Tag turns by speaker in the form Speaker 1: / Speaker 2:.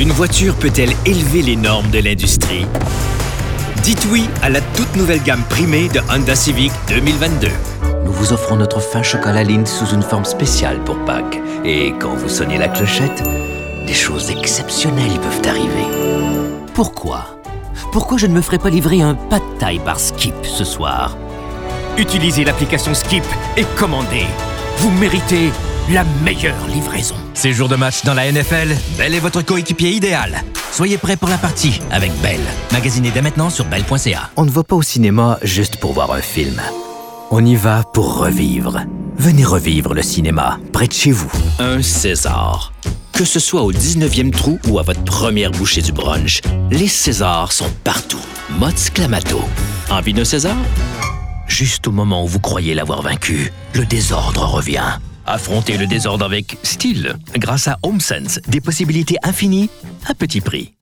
Speaker 1: Une voiture peut-elle élever les normes de l'industrie? Dites oui à la toute nouvelle gamme primée de Honda Civic 2022.
Speaker 2: Nous vous offrons notre fin chocolat Lindt sous une forme spéciale pour Pâques. Et quand vous sonnez la clochette, des choses exceptionnelles peuvent arriver. Pourquoi je ne me ferais pas livrer un pas de taille par Skip ce soir?
Speaker 1: Utilisez l'application Skip et commandez. Vous méritez la meilleure livraison.
Speaker 3: Ces jours de match dans la NFL, Bell est votre coéquipier idéal. Soyez prêts pour la partie avec Bell. Magasinez dès maintenant sur bell.ca.
Speaker 2: On ne va pas au cinéma juste pour voir un film. On y va pour revivre. Venez revivre le cinéma, près de chez vous.
Speaker 1: Un César. Que ce soit au 19e trou ou à votre première bouchée du brunch, les Césars sont partout. Mott's Clamato. Envie d'un César?
Speaker 2: Juste au moment où vous croyez l'avoir vaincu, le désordre revient.
Speaker 1: Affrontez le désordre avec style. Grâce à HomeSense, des possibilités infinies à petit prix.